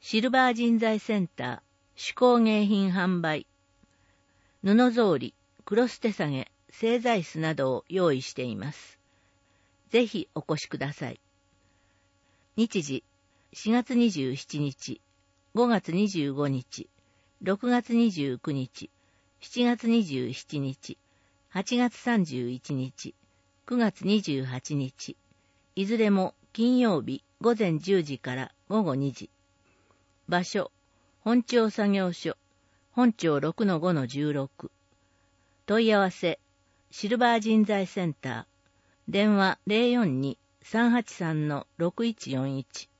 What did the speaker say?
シルバー人材センター、手工芸品販売、布草履、クロス手提げ、製材室などを用意しています。ぜひお越しください。日時、4月27日、5月25日、6月29日、7月27日、8月31日、9月28日、いずれも金曜日午前10時から午後2時。場所、本町作業所、本町 6-5-16。問い合わせ、シルバー人材センター、電話 042-383-6141。